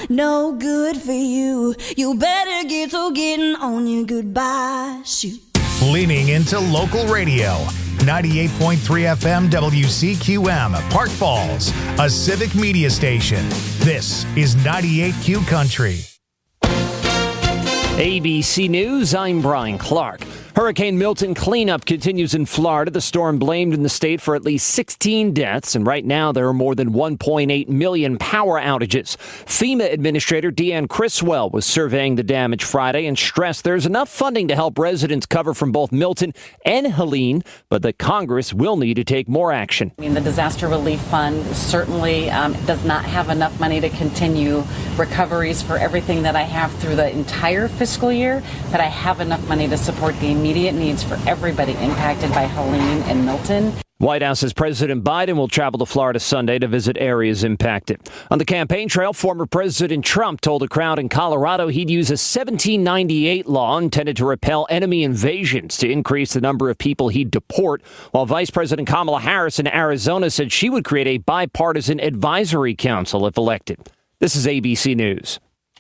no good for you. You better get to getting on your goodbye shoot. Leaning into local radio. 98.3 FM WCQM, Park Falls, a civic media station. This is 98Q Country. ABC News, I'm Brian Clark. Hurricane Milton cleanup continues in Florida. The storm blamed in the state for at least 16 deaths, and right now there are more than 1.8 million power outages. FEMA Administrator Deanne Criswell was surveying the damage Friday and stressed there's enough funding to help residents recover from both Milton and Helene, but that Congress will need to take more action. I mean, the Disaster Relief Fund certainly does not have enough money to continue recoveries for everything that I have through the entire fiscal year, but I have enough money to support the immediate needs for everybody impacted by Helene and Milton. White House says President Biden will travel to Florida Sunday to visit areas impacted. On the campaign trail, former President Trump told a crowd in Colorado he'd use a 1798 law intended to repel enemy invasions to increase the number of people he'd deport, while Vice President Kamala Harris in Arizona said she would create a bipartisan advisory council if elected. This is ABC News.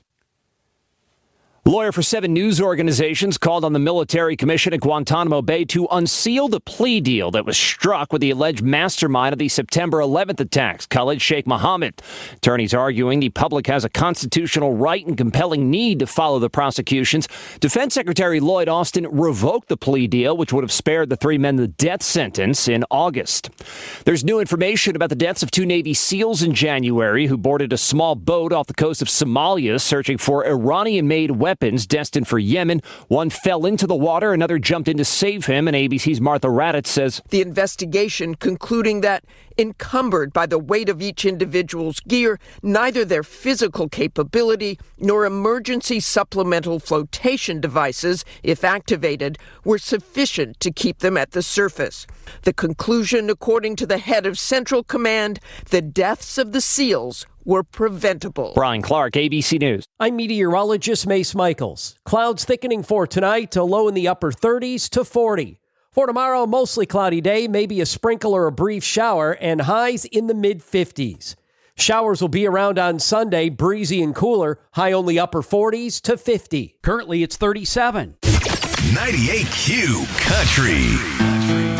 Lawyer for 7 news organizations called on the military commission at Guantanamo Bay to unseal the plea deal that was struck with the alleged mastermind of the September 11th attacks, Khalid Sheikh Mohammed. Attorneys arguing the public has a constitutional right and compelling need to follow the prosecutions. Defense Secretary Lloyd Austin revoked the plea deal, which would have spared the 3 men the death sentence in August. There's new information about the deaths of 2 Navy SEALs in January who boarded a small boat off the coast of Somalia searching for Iranian-made weapons destined for Yemen. One fell into the water, another jumped in to save him, and ABC's Martha Raddatz says the investigation concluding that, encumbered by the weight of each individual's gear, neither their physical capability nor emergency supplemental flotation devices, if activated, were sufficient to keep them at the surface. The conclusion, according to the head of Central Command, the deaths of the SEALs were preventable. Brian Clark, ABC News. I'm meteorologist Mace Michaels. Clouds thickening for tonight, a low in the upper 30s to 40. For tomorrow, mostly cloudy day, maybe a sprinkle or a brief shower, and highs in the mid-50s. Showers will be around on Sunday, breezy and cooler, high only upper 40s to 50. Currently, it's 37. 98Q Country.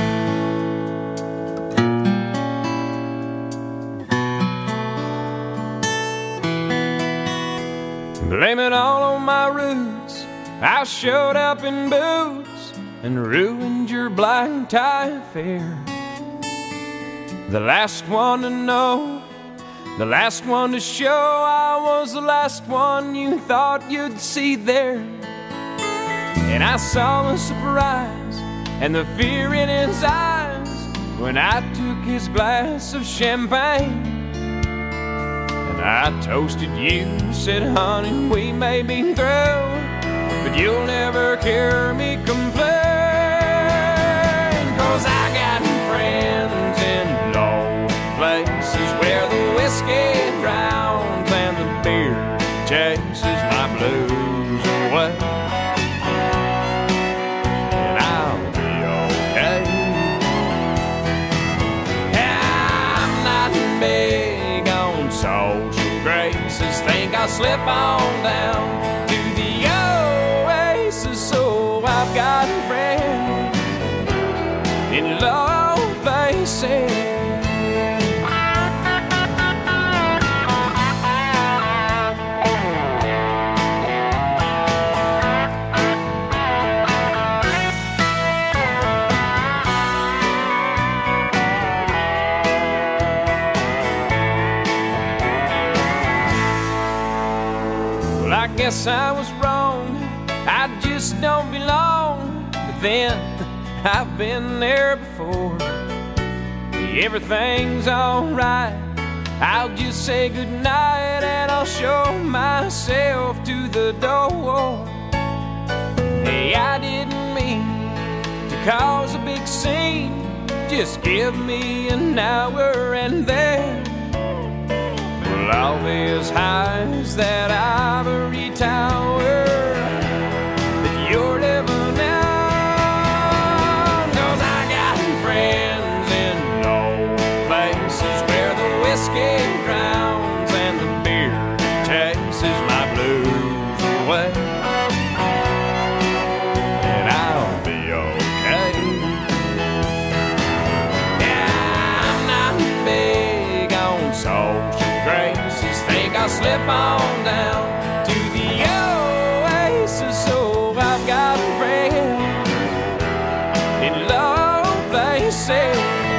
Blame it all on my roots. I showed up in boots and ruined your black tie affair. The last one to know, the last one to show, I was the last one you thought you'd see there. And I saw the surprise and the fear in his eyes when I took his glass of champagne. I toasted you, said, honey, we may be through, but you'll never hear me complain. 'Cause I got friends in low places where the whiskey drowns and the beer chases my blues away. And I'll be okay. I'm not big on social graces, think I'll slip on down to the oasis. So I've got a friend in low places. I guess I was wrong, I just don't belong. But then, I've been there before. Everything's alright, I'll just say goodnight and I'll show myself to the door. Hey, I didn't mean to cause a big scene, just give me an hour and then we'll all be as high as that ivory tower that you're living on. 'Cause I got friends in low places where the whiskey drowns and the beer chases social graces. Think I'll slip on down to the oasis. So I've got a friend in low places.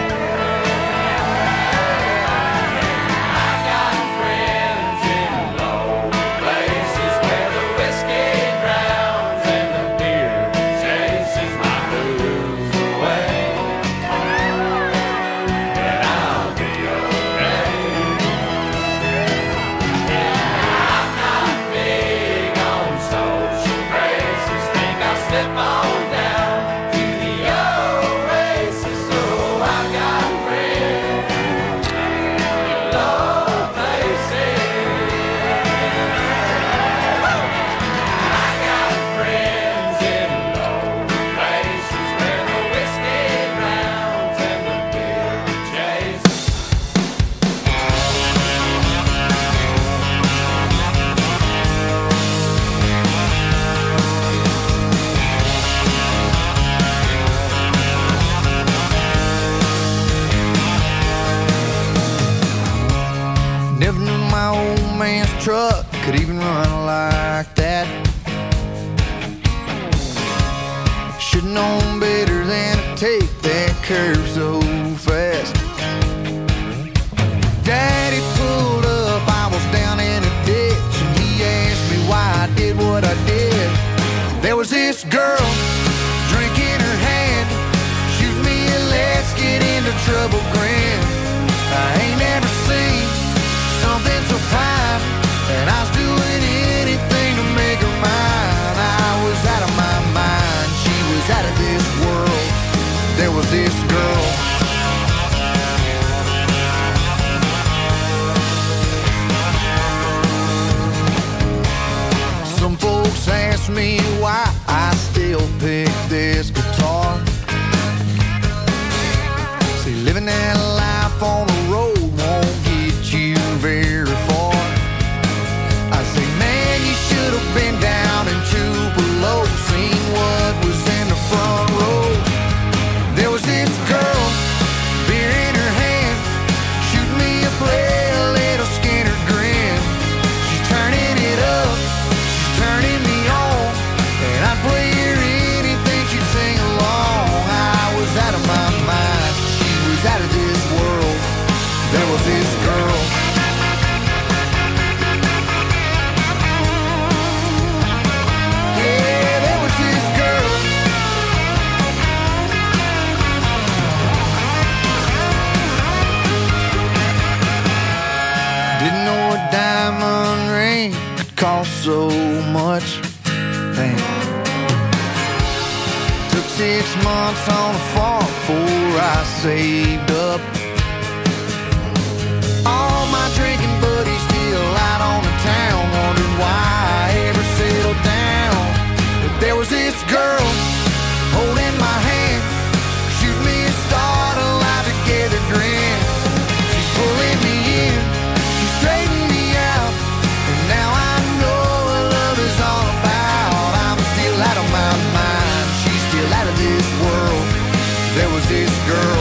Truck could even run like that. Should've known better than to take that curve so fast. Daddy pulled up, I was down in a ditch, and he asked me why I did what I did. There was this girl, drink in her hand, shoot me a let's get into trouble grin. I ain't never seen something so fine, and I was doing anything to make her mine. I was out of my mind, she was out of this world. There was this girl. Some folks ask me why I still pick this guitar. See, living that life on the road won't get you very far. I say, man, you should have been down in Tupelo, seen what was in the front row. There was this girl, beer in her hand, shoot me a play, a little Skinner grin. She's turning it up, she's turning me on, and I'd play her anything, she'd sing along. I was out of my mind, she was out of this world. There was this girl. Diamond ring could cost so much. Damn. Took 6 months on a farm before I saved up. All my drinking buddies still out on the town, wondering why I ever settled down. But there was this girl holding my hand, shoot me a start, a live together grin. She's pulling me in, she's straightening me out, and now I know what love is all about. I'm still out of my mind, she's still out of this world. There was this girl,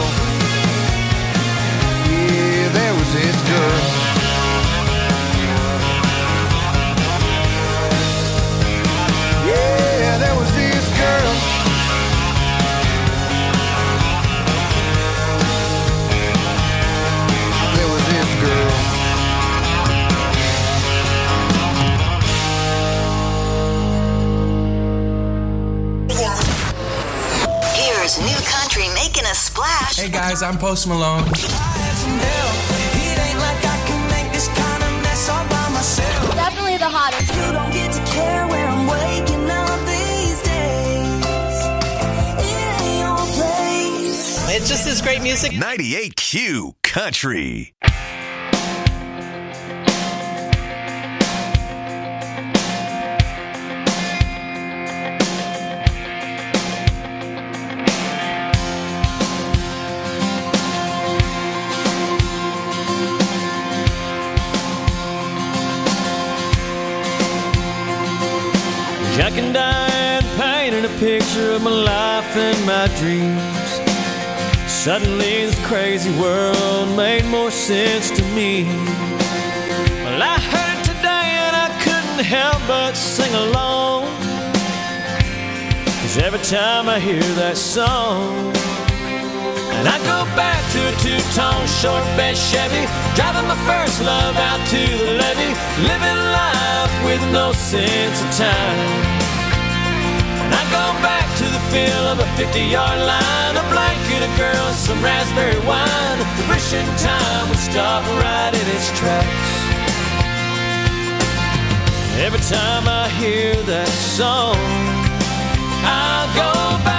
yeah, there was this girl. Yeah, there was this girl. There was this girl. Here's new country making a splash. Hey guys, I'm Post Malone. Definitely the hottest. You don't get to care where I'm waking up these days. It ain't your place. It's just this great music. 98Q Country. Jack and Diane painted a picture of my life and my dreams. Suddenly this crazy world made more sense to me. Well, I heard it today and I couldn't help but sing along, 'cause every time I hear that song, and I go back to a two-tone short bed Chevy, driving my first love out to the levee, living life with no sense of time. And I go back to the feel of a 50-yard line, a blanket, a girl, some raspberry wine, wishing time would stop right in its tracks. Every time I hear that song, I'll go back.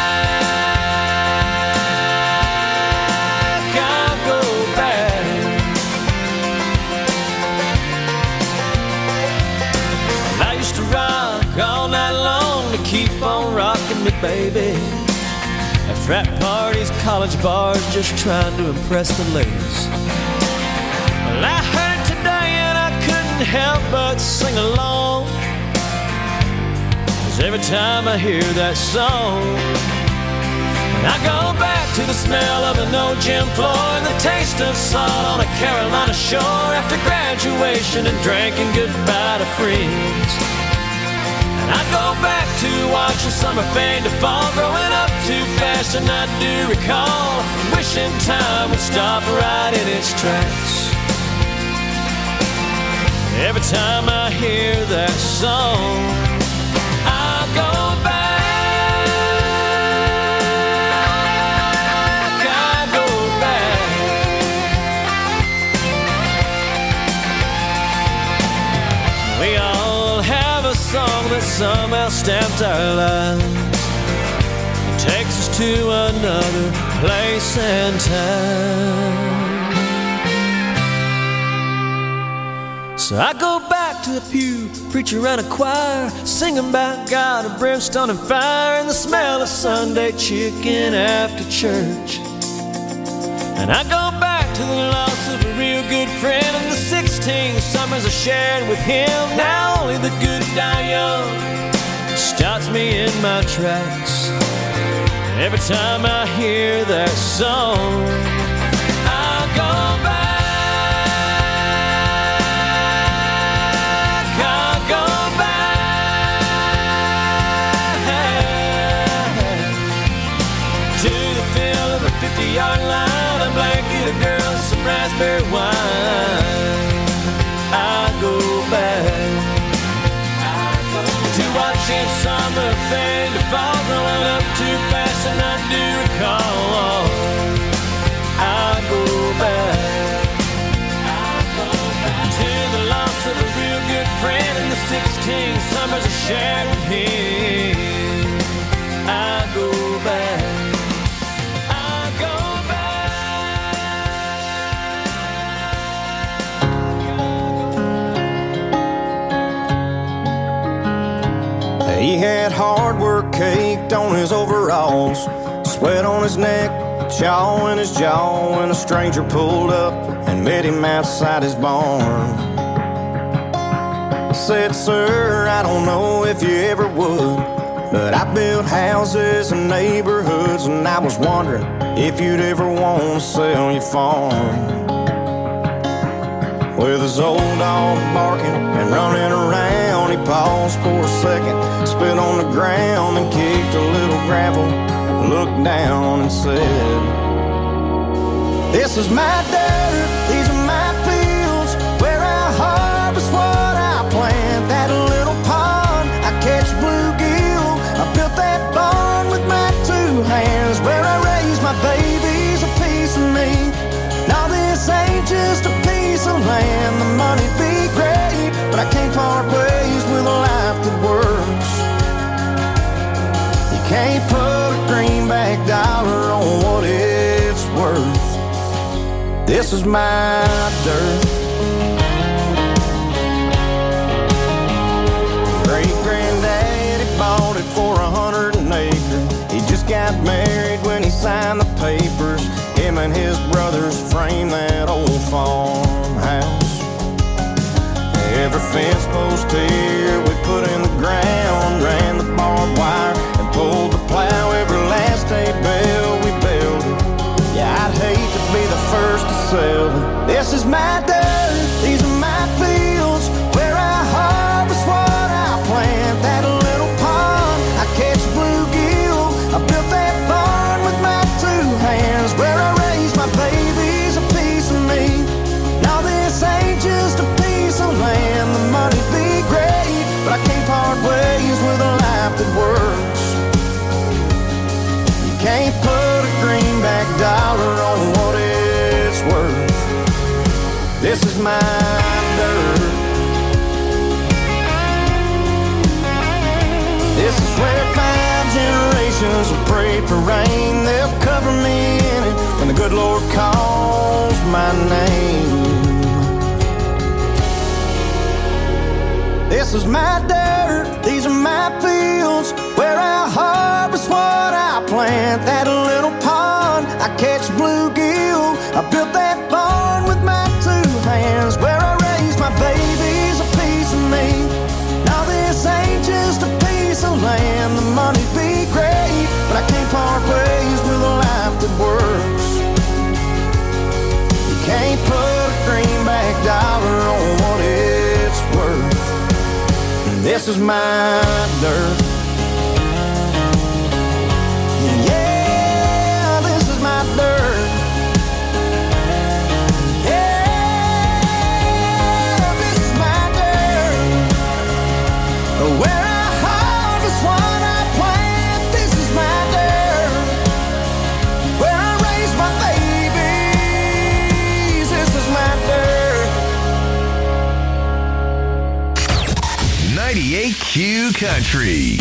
All night long to keep on rocking me, baby. At frat parties, college bars, just trying to impress the ladies. Well, I heard it today and I couldn't help but sing along, 'cause every time I hear that song, and I go back to the smell of an old gym floor and the taste of salt on a Carolina shore after graduation and drinking goodbye to friends. I go back to watching summer fade to fall, growing up too fast and I do recall, wishing time would stop right in its tracks. Every time I hear that song, I'll go back, I'll go back. We all have a song that somehow stamped our lives, it takes us to another place and time. So I go back to the pew, preacher and a choir, singing about God and brimstone and fire, and the smell of Sunday chicken after church. And I go back to the loss of a real good friend and the 16 summers I shared with him. Now only the good die young stops me in my tracks. Every time I hear that song, I'll go back, I'll go back to the feel of a 50-yard line, a blanket, a girl, some raspberry wine. I'll go back to watching summer fade to fall, growing up too fast and I do recall. I'll go back to the loss of a real good friend and the 16 summers I shared with him. I'll go back. He had hard work caked on his overalls, sweat on his neck, chaw in his jaw, when a stranger pulled up and met him outside his barn. Said, "Sir, I don't know if you ever would, but I built houses and neighborhoods, and I was wondering if you'd ever want to sell your farm." With his old dog barking and running around, he paused for a second, spit on the ground and kicked a little gravel, looked down and said, "This is my dirt, these are my fields, where I harvest what I plant. That little pond, I catch bluegill, I built that barn with my two hands, where I raise my babies, a piece of me. Now this ain't just a piece of land, the money'd be great, but I can't part ways with a life that works. You can't put a greenback dollar on what it's worth. This is my dirt." Great-granddaddy bought it for 100 an acre. He just got married when he signed the papers. Him and his brothers framed that old farmhouse. Every fence post here we put in the ground, ran the barbed wire and pulled the plow. Every last hay bale we built it, my dirt, these are my fields, where I harvest what I plant. That little pond, I catch bluegill. I built that barn with my 2 hands, where I raise my babies, a piece of me. Now this ain't just a piece of land. The money be great, but I can't part ways with a life that works. You can't put a greenback dollar on what it's worth. This is my dirt. This is where 5 generations have prayed for rain. They'll cover me in it when the good Lord calls my name. This is my dirt, these are my fields, where I harvest what I plant. That little pond, I catch bluegill. I built that barn with my 2 hands, where I raise my babies, a piece of me. Now this ain't just a piece of land. The money be great, but I can't part ways with a life that works. You can't put a greenback dollar on what it's worth. This is my dirt. Yeah, this is my dirt. Yeah, this is my dirt. Where I harvest what I plant. This is my dirt. Where I raise my babies. This is my dirt. 98Q Country.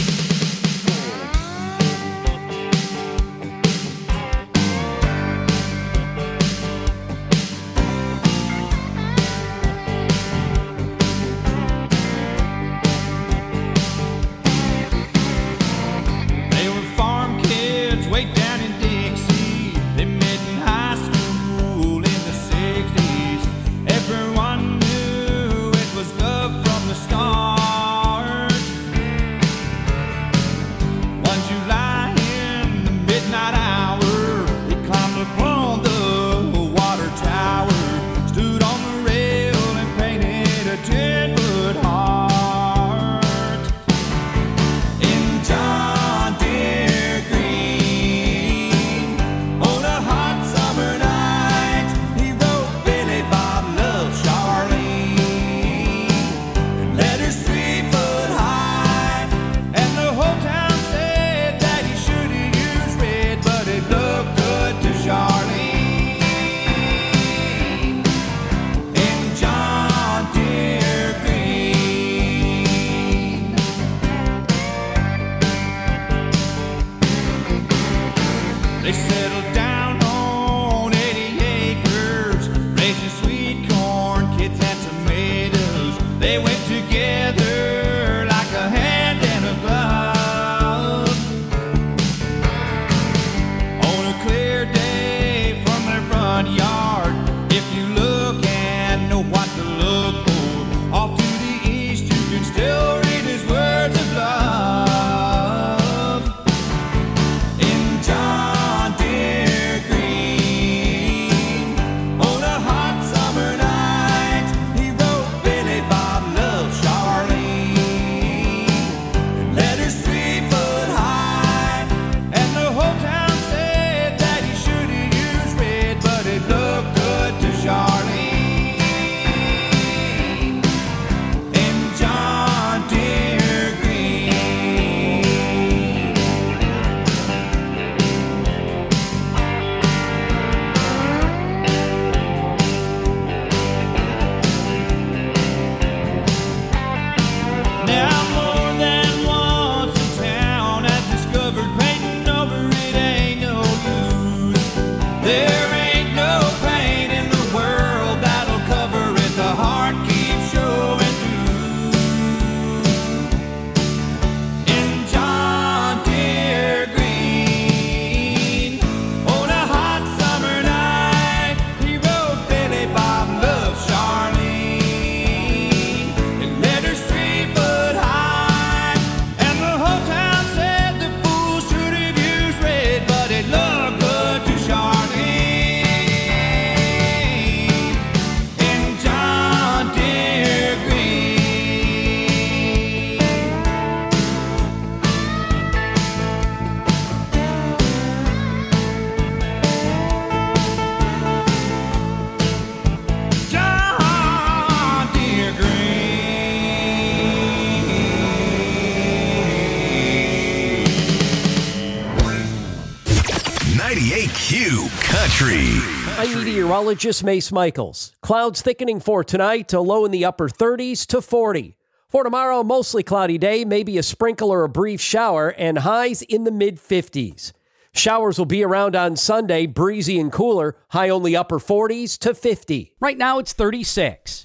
I'm meteorologist Mace Michaels. Clouds thickening for tonight, a low in the upper 30s to 40. For tomorrow, mostly cloudy day, maybe a sprinkle or a brief shower, and highs in the mid-50s. Showers will be around on Sunday, breezy and cooler, high only upper 40s to 50. Right now, it's 36.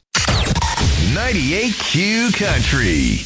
98Q Country.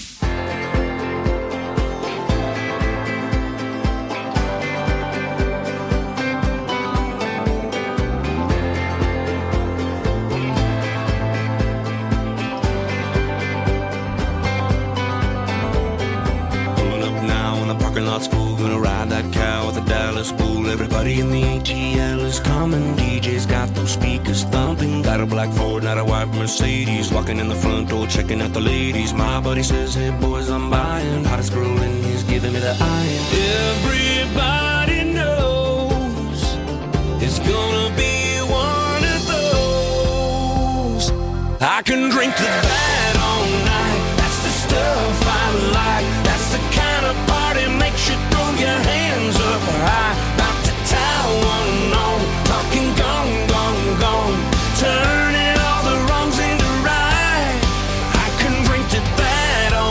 Full, gonna ride that cow with a Dallas bull. Everybody in the ATL is coming. DJ's got those speakers thumping. Got a black Ford, not a white Mercedes. Walking in the front door, checking out the ladies. My buddy says, hey boys, I'm buying. Hottest girl in he's giving me the iron. Everybody knows it's gonna be one of those. I can drink to that all night. That's the stuff I like. That's the kind of party makes you throw your hands up high. About to tie one on, talking gone, gone, gone. Turning all the wrongs into right. I can drink to that all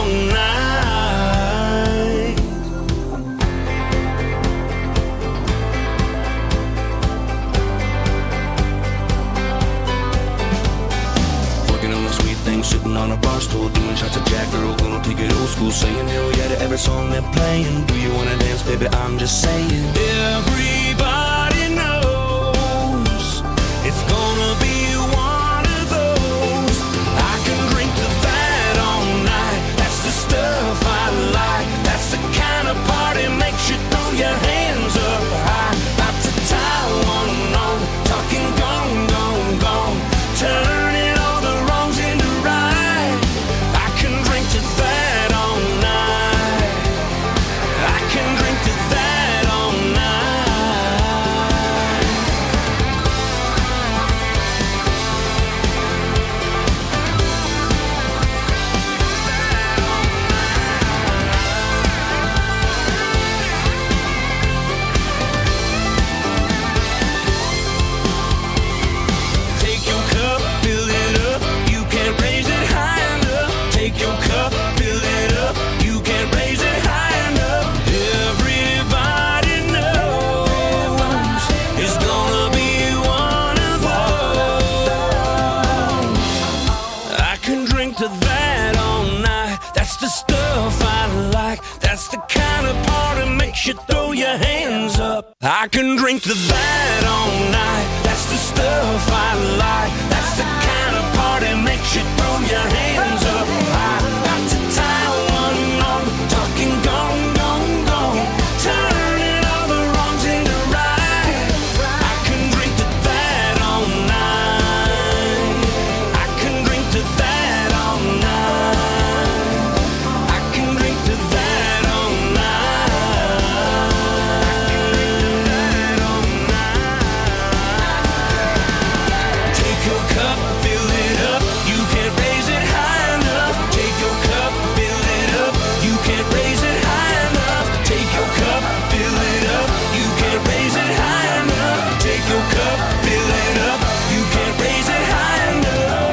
night. Working on a sweet thing, sitting on a bar stool, doing shots of Jack, girl, gonna take it old school, saying hell yeah to every song they're playing. Do you wanna dance, baby? I'm just saying. Everybody knows it's gonna be one of those. I can drink to that all night. That's the stuff I like. That's the kind of party makes you throw your hands up high. About to tie one on, talking gone, gone, gone. Turning all the wrongs into right. I can drink to that all night. I can drink to that all night. Take your cup, fill it up. You can't raise it high enough. Take your cup, fill it up. You can't raise it high enough. Everybody knows it's gonna be one of those. I can drink to that all night. That's the stuff I like. That's the kind of party makes you throw your hands up. I can drink to that all night. That's the stuff I like. That's the kind of party makes you throw your hands up. I'm about to tie one on, talking gone, gone, gone. Turning all the wrongs into right. I can drink to that all night. I can drink to that all night. I can drink to that all night. Take your cup, fill it up. You can't raise it high enough. Take your cup, fill it up. You can't raise it high enough. Take your cup, fill it up. You can't raise it high enough. Take your cup, fill it up. You can't raise it high enough.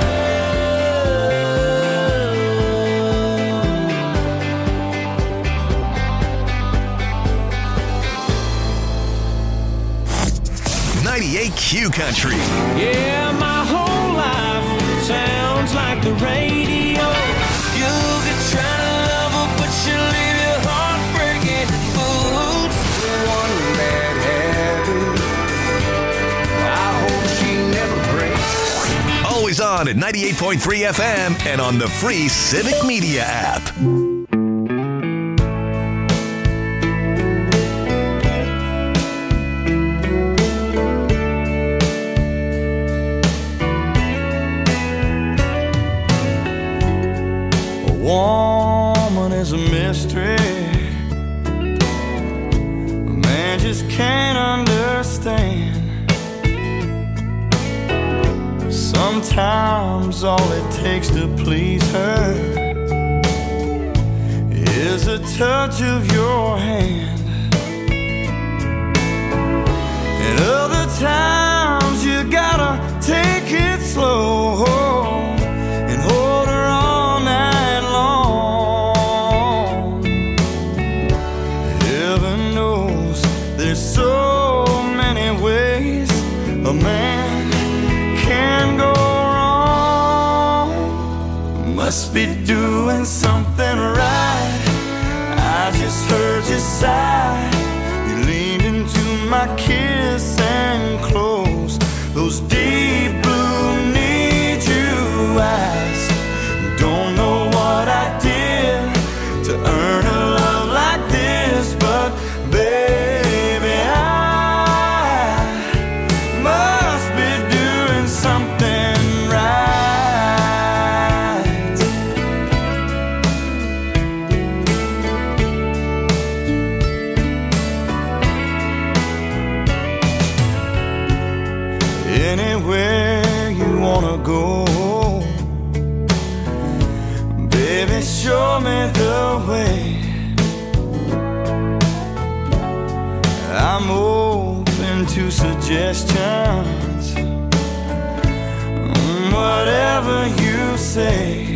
98Q Country. Yeah, my whole life sounds like the radio. You'll be trying to love her, but she'll leave your heart breaking. Oops. One bad habit, I hope she never breaks. Always on at 98.3 FM and on the free Civic Media app. Woman is a mystery. A man just can't understand. Sometimes all it takes to please her is a touch of your hand. And other times you got slow and hold her all night long. Heaven knows there's so many ways a man can go wrong. Must be doing something right. I just heard you sigh. You leaned into my kiss and closed those deep blue need you eyes. Don't know what I did to earn a love like this, but baby, I must be doing something right. Anywhere you wanna go, baby, show me the way. I'm open to suggestions, whatever you say.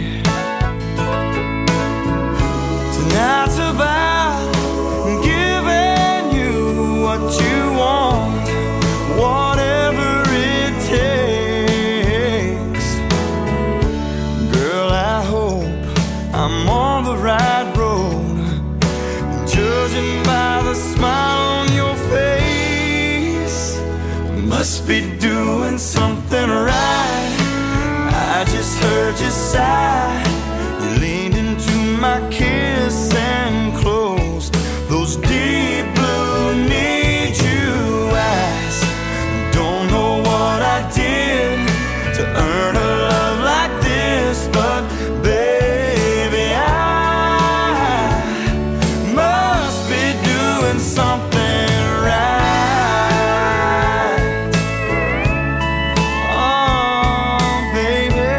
Tonight's about giving you what you want, whatever it takes. Girl, I hope I'm on the right road, judging by the smile on your face. Must be doing something right. I just heard you sigh. You leaned into my kiss and closed those deep blue need you eyes. Don't know what I did to earn a love like this, but baby, I must be doing something right. Oh, baby.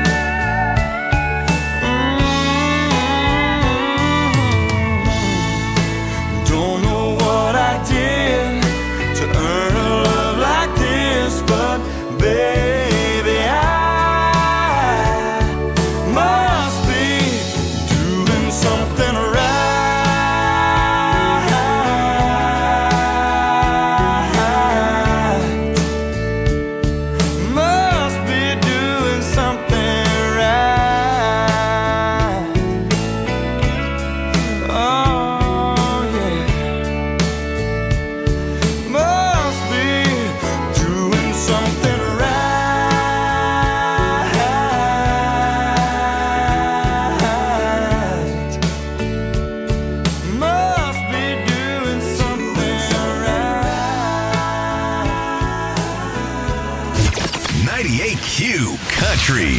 Don't know what I did to earn a love like this, but baby, I must be doing something right. Must be doing something right. Oh, yeah. Must be doing something right. Must be doing something right. 98Q Country.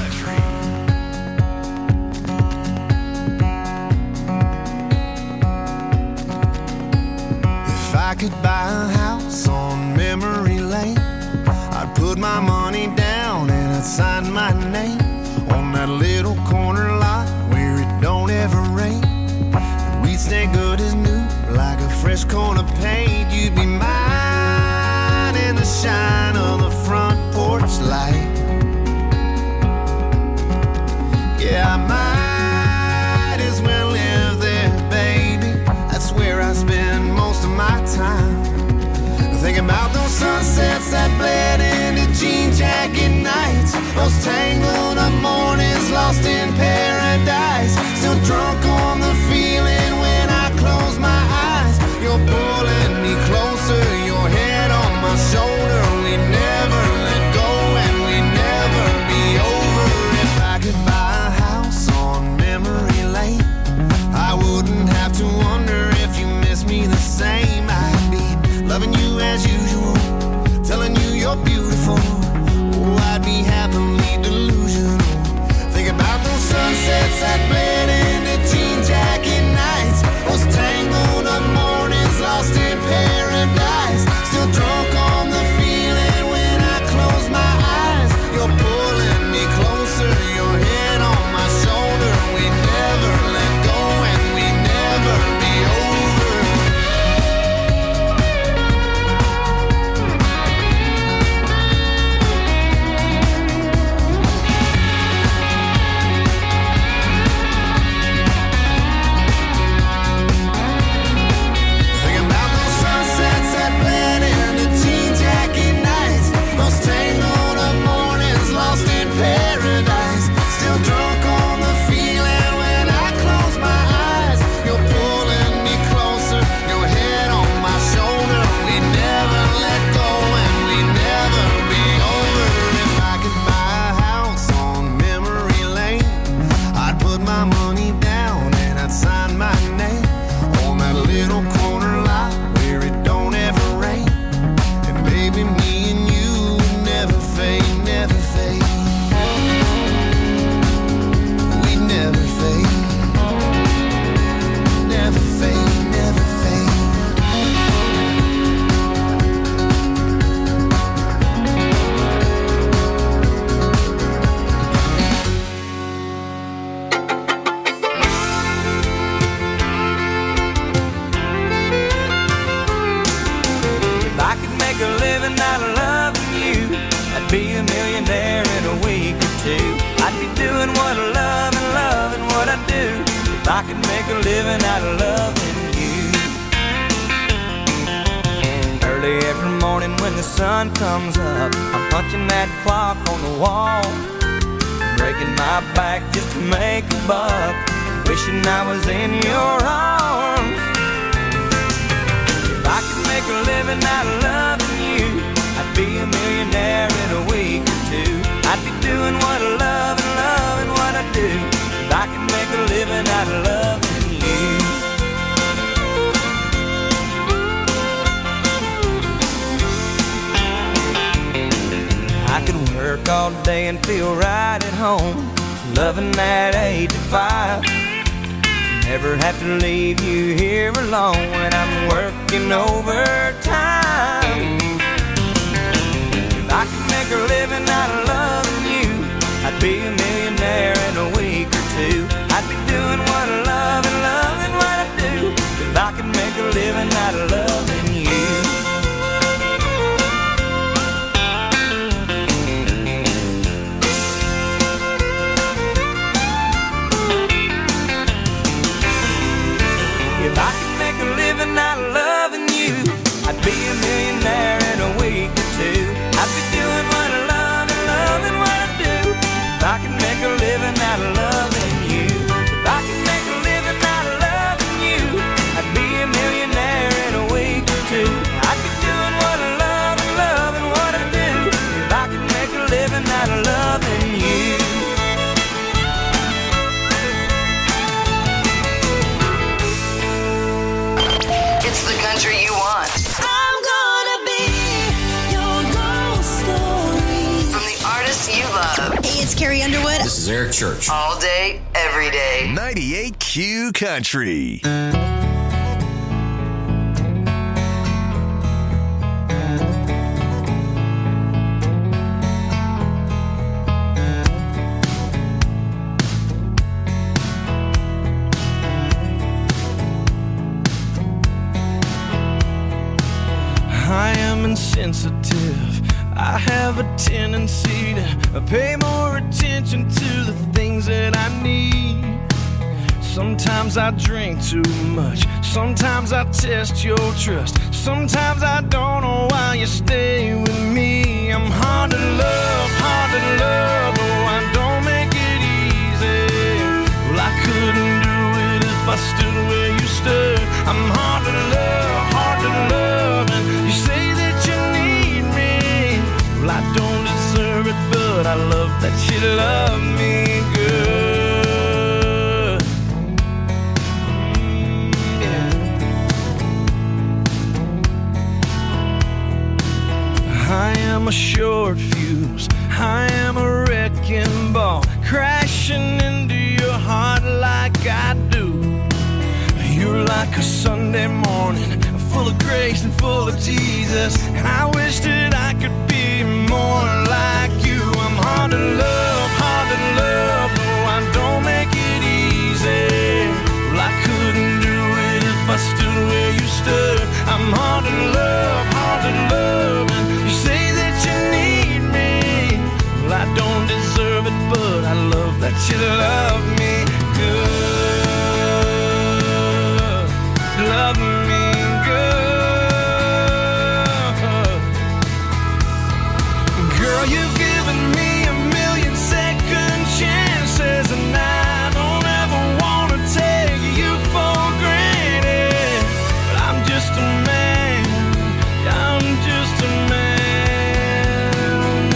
If I could buy a house on memory lane, I'd put my money down and I'd sign my name on that little corner lot where it don't ever rain. And we'd stay good as new, like a fresh coat of paint. You'd be mine in the shine of the front porch light. Yeah, I might as well live there, baby. That's where I spend most of my time. Thinking about those sunsets that bled into jean jacket nights, those tangled up mornings lost in paradise. Still drunk on the feeling when I close my eyes. You're pulling me closer, your head on my shoulder. We never let go and we never be over. If I could buy a house on memory lane, I wouldn't have to wonder if you miss me the same. I'd be loving you as usual, telling you you're beautiful. Oh, I'd be happily delusional doing what I love and loving what I do. If I could make a living out of loving you. Early every morning when the sun comes up, I'm punching that clock on the wall, breaking my back just to make a buck, wishing I was in your arms. If I could make a living out of loving you, I'd be a millionaire in a week or two. I'd be doing what I love and loving what I do. If I could make a living out of loving you. I could work all day and feel right at home, loving that 8 to 5. Never have to leave you here alone when I'm working overtime. If I could make a living out of loving you, I'd be a millionaire in a week or two. I'd be doing what I love and loving what I do. If I could make a living out of loving you. If I could make a living out of loving you, I'd be a millionaire in a week or two. I'd be doing what I love and loving what I do. If I could make a living out of loving you. If I could make a living out of loving you, I'd be a millionaire in a week or two. I'd be doing what I love and loving what I do. If I could make a living out of loving you. It's the country you want. I'm gonna be your ghost story. From the artists you love. Hey, it's Carrie Underwood. This is Eric Church. All day, every day. 98Q Country. I am insensitive. I have a tendency to pay more attention to the things that I need. Sometimes I drink too much. Sometimes I test your trust. Sometimes I don't know why you stay with me. I'm hard to love, oh, I don't make it easy. Well, I couldn't do it if I stood where you stood. I'm hard to love, and you say that you need me. Well, I don't deserve it, but I love that you love me good. I am a short fuse, I am a wrecking ball, crashing into your heart like I do. You're like a Sunday morning, full of grace and full of Jesus, and I wish that I could be more like you. I'm hard to love, oh, I don't make it easy. Well, I couldn't do it if I stood where you stood. I'm hard to love, and you say that you need me. Well, I don't deserve it, but I love that you love me good. Love me good. Girl, you've given me a million second chances, and I don't ever want to take you for granted. But I'm just a man, I'm just a man.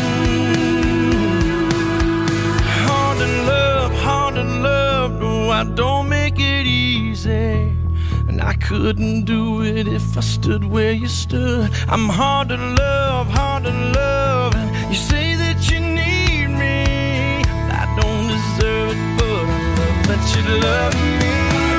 Hard to love, no, I don't make it easy. And I couldn't do it if I stood where you stood. I'm hard to love, and you say that you need me. I don't deserve it, but I love that you love me.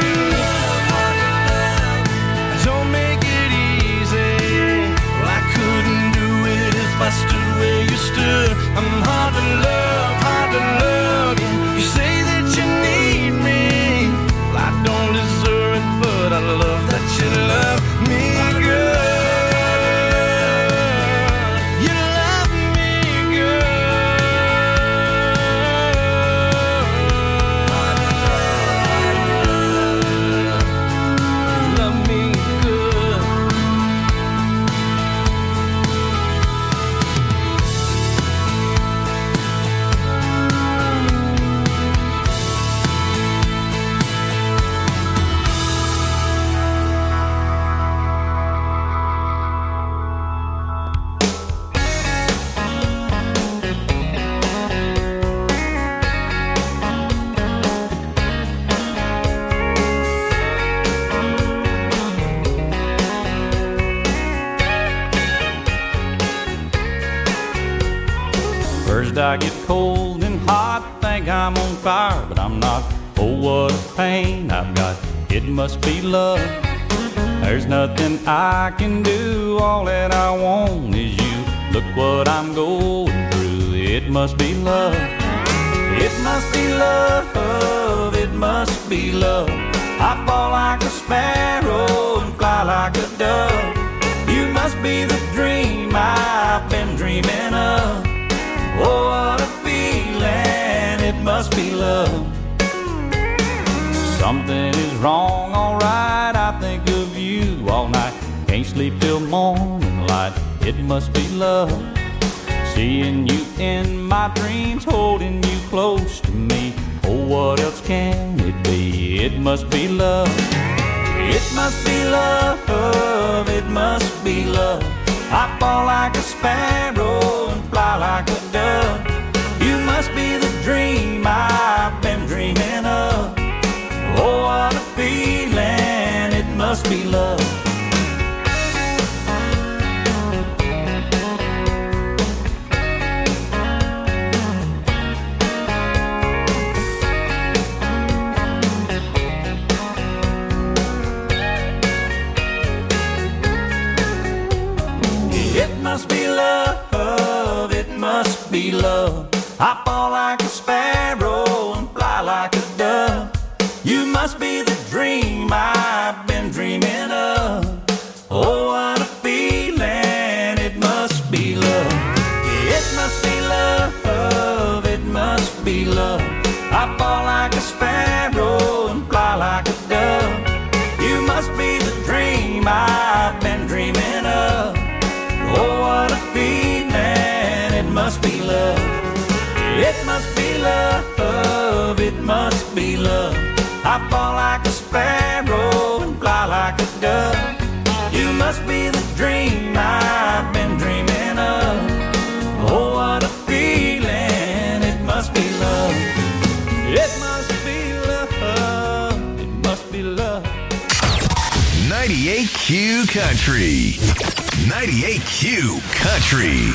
Don't make it easy. Well, I couldn't do it if I stood where you stood. I'm hard to love, and you say that you need me. Well, I don't deserve it, but I love that you love me good. You love me good. I'm on fire, but I'm not. Oh, what a pain I've got. It must be love. There's nothing I can do. All that I want is you. Look what I'm going through. It must be love. It must be love. It must be love. I fall like a sparrow and fly like a dove. You must be the dream I've been dreaming of. Oh, what a feeling. It must be love. Something is wrong, alright. I think of you all night. Can't sleep till morning light. It must be love. Seeing you in my dreams, holding you close to me. Oh, what else can it be? It must be love. It must be love. It must be love. I fall like a sparrow and fly like a dove. You must be the dream I've been dreaming of. Oh, what a feeling. It must be love. It must be love, it must be love. I fall like a sparrow and fly like a dove. You must be the dream I've been dreaming of. Oh, what a feeling, it must be love. It must be love, it must be love. I fall like a sparrow and fly like a dove. You must be the dream I've been dreaming of. Oh, what a feeling, it must be love. It must be love, it must be love. I fall like a sparrow and fly like a dove. You must be the dream I've been dreaming of. Oh, what a feeling, it must be love. It must be love, it must be love. 98Q Country. 98Q Country.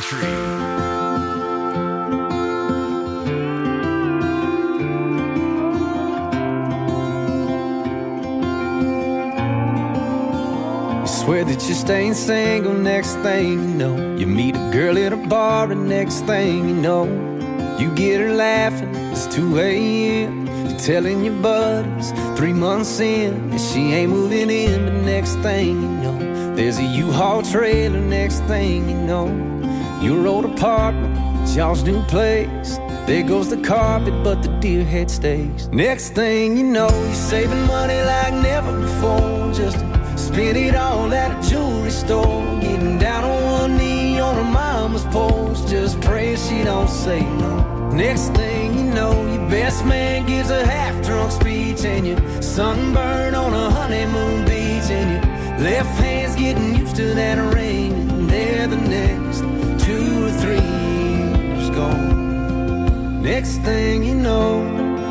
Swear that you're staying single, next thing you know, you meet a girl at a bar, and next thing you know, you get her laughing, it's 2 a.m. You're telling your buddies 3 months in, and she ain't moving in, but next thing you know, there's a U-Haul trailer, next thing you know, your old apartment, it's y'all's new place. There goes the carpet, but the deer head stays. Next thing you know, you're saving money like never before, just to spend it all at a jewelry store. Getting down on one knee on her mama's porch, just praying she don't say no. Next thing you know, your best man gives a half-drunk speech, and you're sunburned on a honeymoon beach, and your left hand's getting used to that ring, and there the next 2 or 3 years gone. Next thing you know,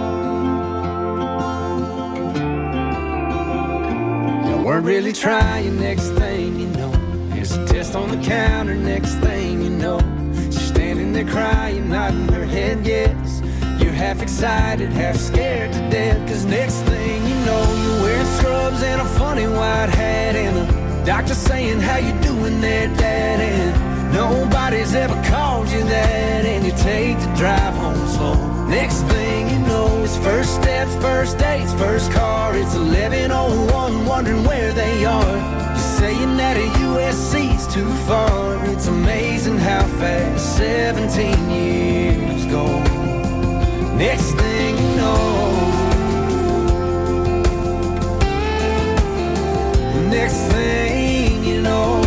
weren't really trying. Next thing you know, there's a test on the counter. Next thing you know, she's standing there crying, nodding her head yes. You're half excited, half scared to death, cause next thing you know, you're wearing scrubs and a funny white hat, and the doctor saying, how you doing there, Dad? And nobody's ever called you that, and you take the drive home slow. Next thing you know, it's first steps, first dates, first car. It's 11:01, wondering where they are. You're saying that a USC's too far. It's amazing how fast 17 years go. Next thing you know, next thing you know,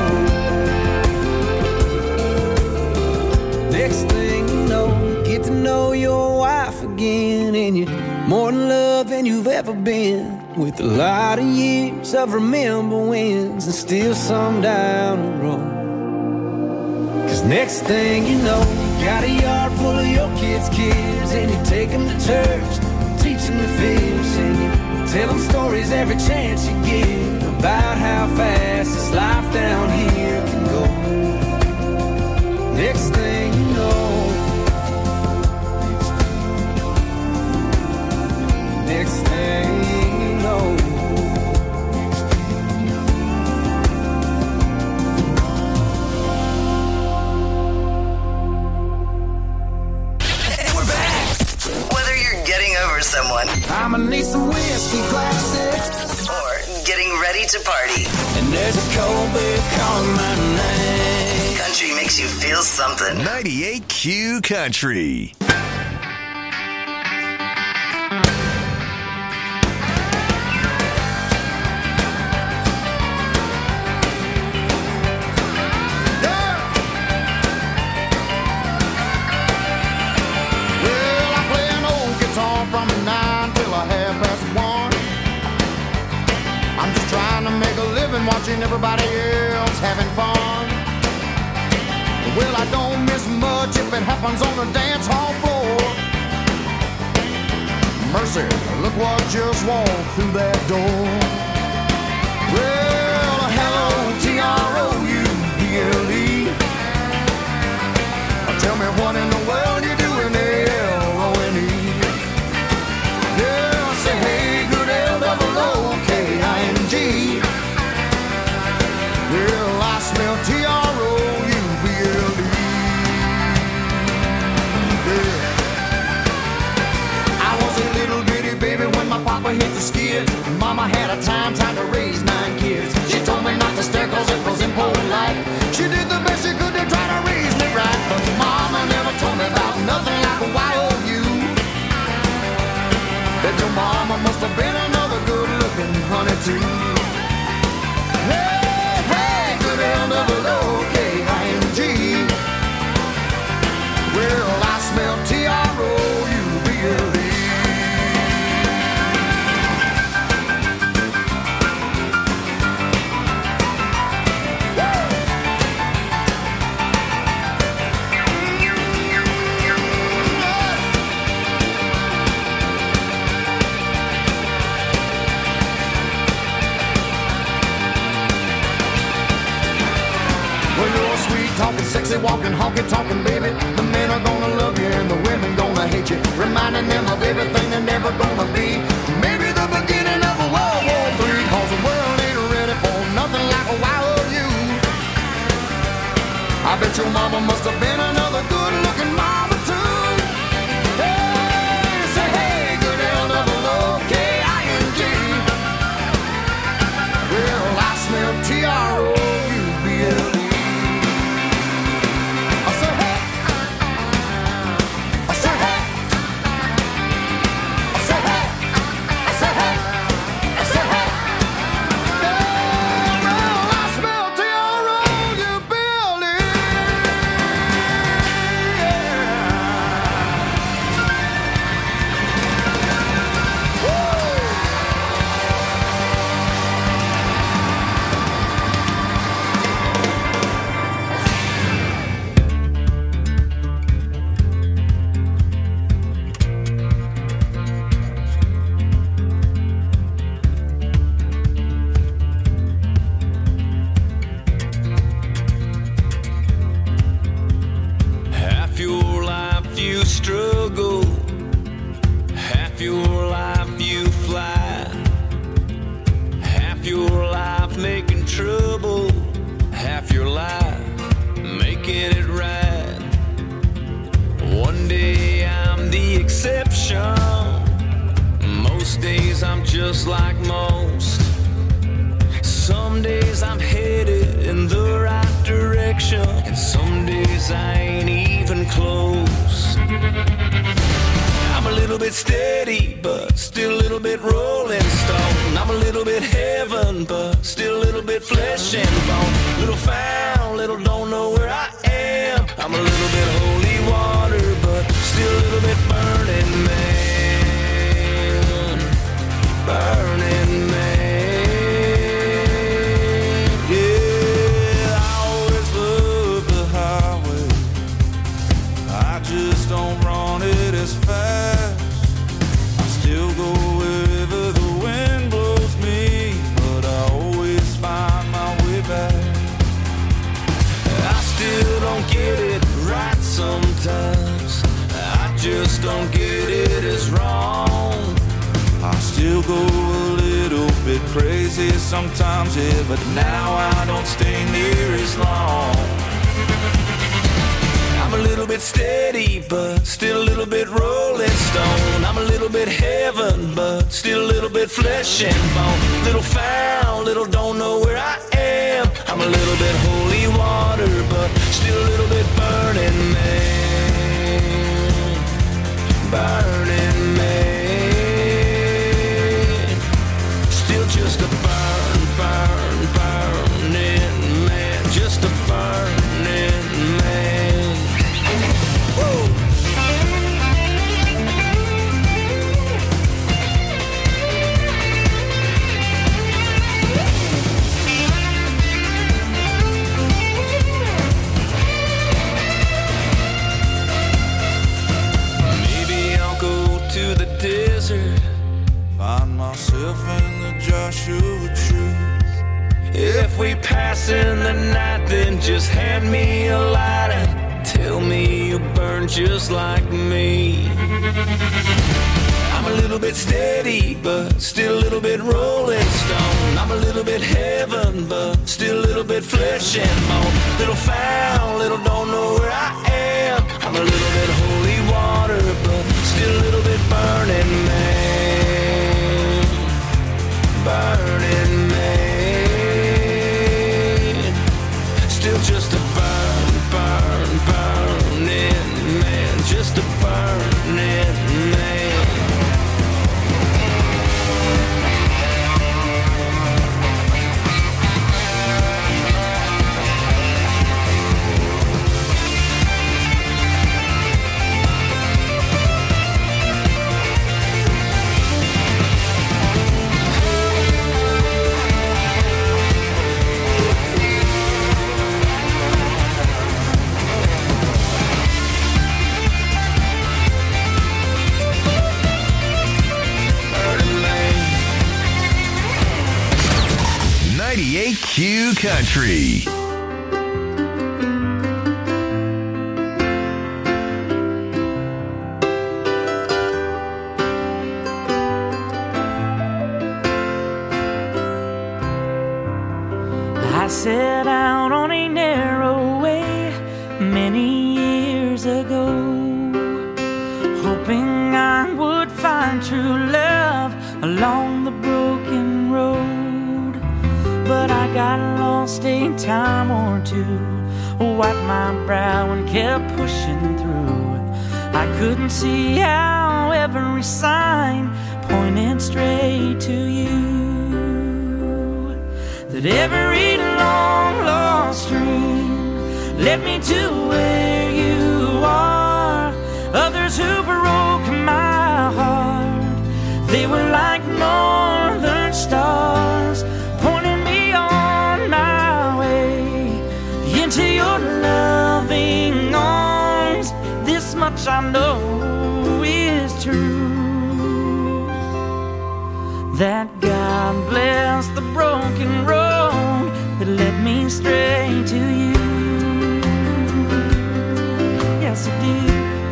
next thing you know, you get to know your wife again, and you're more in love than you've ever been, with a lot of years of remember wins, and still some down the road. Cause next thing you know, you got a yard full of your kids' kids, and you take them to church, teach them to fish, and you tell them stories every chance you get about how fast this life down here can go. Next thing you know, someone. I'ma need some whiskey glasses. Or getting ready to party. And there's a cold beer calling my name. Country makes you feel something. 98Q Country. Watching everybody else having fun. Well, I don't miss much if it happens on the dance hall floor. Mercy, look what just walked through that door. Well, hello, T-R-O-U-B-L-E. Tell me what in the world you doing there, L-O-N-E. Yeah, say hey, good L-O-O-K-I-N-G. Well, I smell T-R-O-U-B-L-E. Yeah. I was a little bitty baby when my papa hit the skids. Mama had a time trying to raise 9 kids. She told me not to stare cause it was impolite. She did the best she could to try to raise me right. But Mama never told me about nothing like a Y-O-U. That your mama must have been another good-looking honey too. L-O-O-K-I-N-G. Well, I smell T-R-O-U-B-L-E. Talking sexy, walking, honky, talking, baby. The men are gonna love you and the women gonna hate you, reminding them of everything they're never gonna be. Maybe the beginning of a World War III, cause the world ain't ready for nothing like a Y-O-U. I bet your mama must have been another good-looking mama too. Hey, say hey, good L-O-O-K-I-N-G. Well, I smell T-R-O-U-B-L-E. Sometimes, yeah, but now I don't stay near as long. I'm a little bit steady, but still a little bit rolling stone. I'm a little little bit heaven, but still a little bit flesh and bone. Little foul, little don't know where I am. I'm a little bit holy water, but still a little bit burning man. Burning man. Still just a burning man. Just a burning man. Woo! To the desert, find myself in the Joshua trees. If we pass in the night, then just hand me a light and tell me you burn just like me. I'm a little bit steady, but still a little bit rolling stone. I'm a little bit heaven, but still a little bit flesh and bone. Little foul, little don't know where I am. I'm a little bit holy water, but still a little bit burning man. Burning man. Still just a burning man. Just a burning man. Q Country. I set out on a narrow way many years ago, hoping I would find true love along the broken road. But I got lost a time or two, wiped my brow and kept pushing through. I couldn't see how every sign pointed straight to you. That every long lost dream led me to where you are. Others who broke my heart, they were like northern stars, pointing me on my way into your loving arms. This much I know is true, that God bless the broken road that led me straight to you. Yes, it did.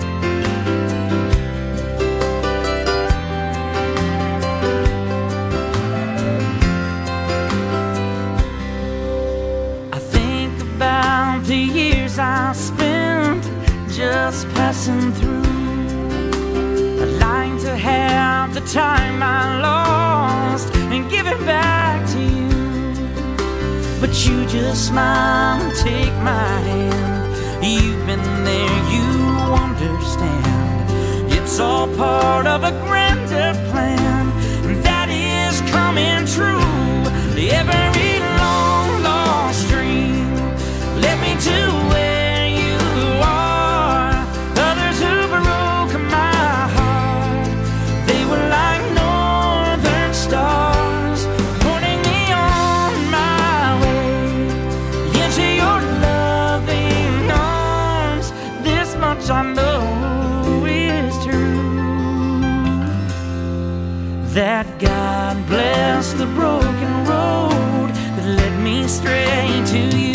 I think about the years I spent just passing through. I'd like to have the time I lost and give it back to you, but you just smile and take my hand. You've been there, you understand. It's all part of a grander plan that is coming true. Every long lost dream led me to where you are. Others who broke my heart, they were like northern stars, pointing me on my way into your loving arms. This much I know is true, that God bless the broken road that led me straight to you.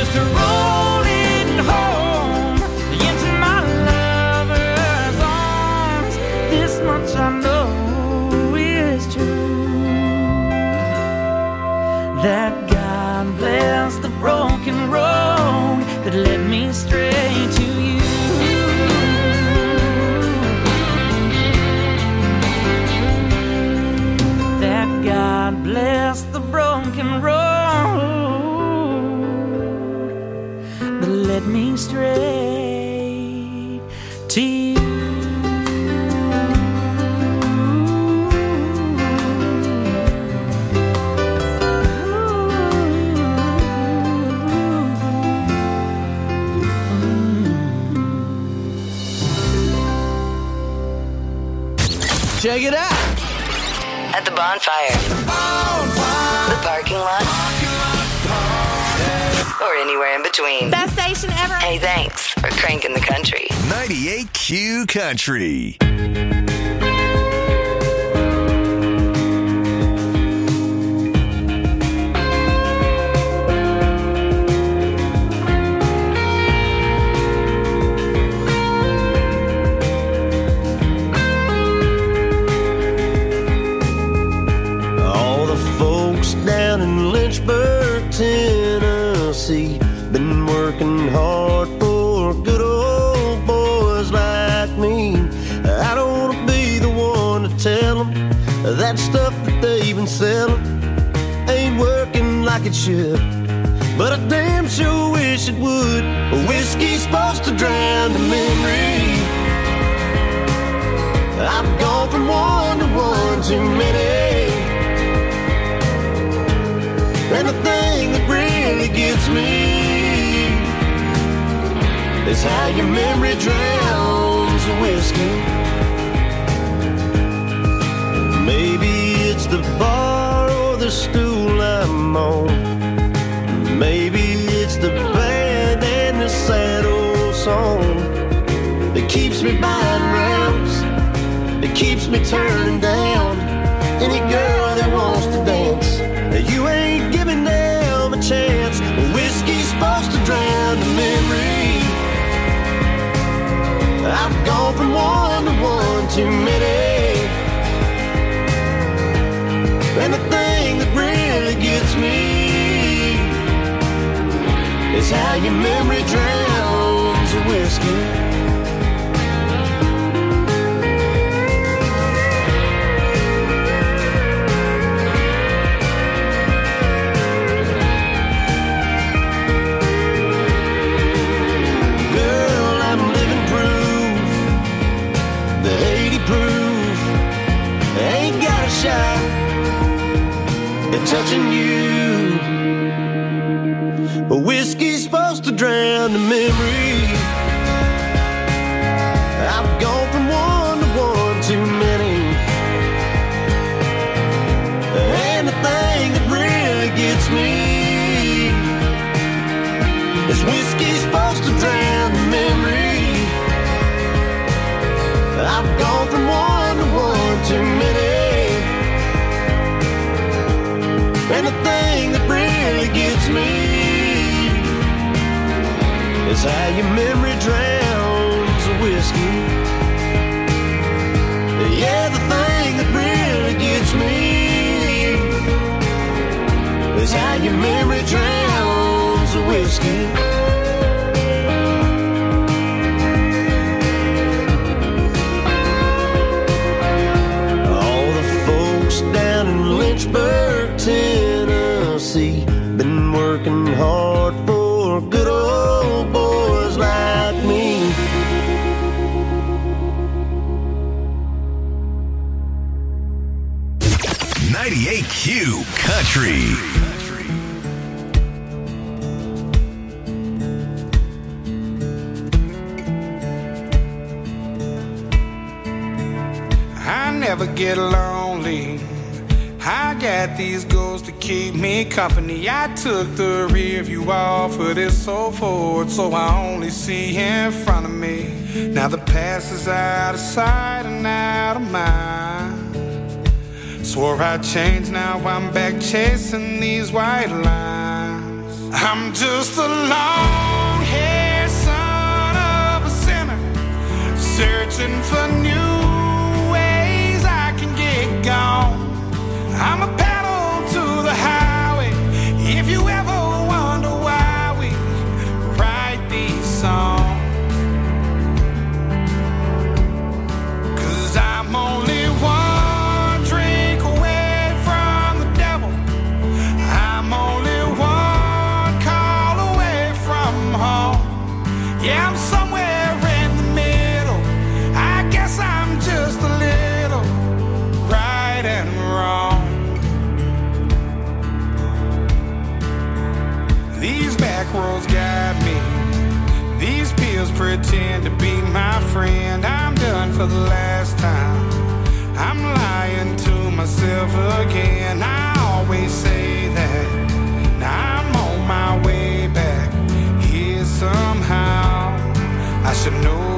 Rolling home into my lover's arms. Check it out. At the bonfire. The parking lot. Or anywhere in between. Best station ever. Hey, thanks for cranking the country. 98Q Country. Down in Lynchburg, Tennessee, been working hard for good old boys like me. I don't want to be the one to tell them that stuff that they've been selling ain't working like it should, but I damn sure wish it would. Whiskey's supposed to drown the memory. I've gone from one to one too many. And the thing that really gets me is how your memory drowns the whiskey. Maybe it's the bar or the stool I'm on. Maybe it's the band and the sad old song that keeps me buying rounds, that keeps me turning down any girl that wants to dance. You ain't giving them a chance. Whiskey's supposed to drown the memory. I've gone from one to one too many. And the thing that really gets me is how your memory drowns the whiskey. Touching you, but whiskey's supposed to drown the memory. I've gone from one to one too many, and the thing that really gets me is whiskey's supposed to drown the memory. I've gone from one to one too many. And the thing that really gets me is how your memory drowns the whiskey. Yeah, the thing that really gets me is how your memory drowns the whiskey. Down in Lynchburg, Tennessee, been working hard for good old boys like me. .98Q Country. I never get lonely. I got these goals to keep me company. I took the rear view off of this old Ford, so I only see in front of me. Now the past is out of sight and out of mind. Swore I'd change, now I'm back chasing these white lines. I'm just a long-haired son of a sinner, searching for new ways I can get gone. I'm a pedal to the highway. If you ever wonder why we write these songs, 'cause I'm only one drink away from the devil. I'm only one call away from home. Yeah, I'm somewhere in the middle. I guess I'm just a little right and wrong. These back roads got me. These pills pretend to be my friend. I'm done for the last time. I'm lying to myself again. I always say that. Now I'm on my way back here somehow. I should know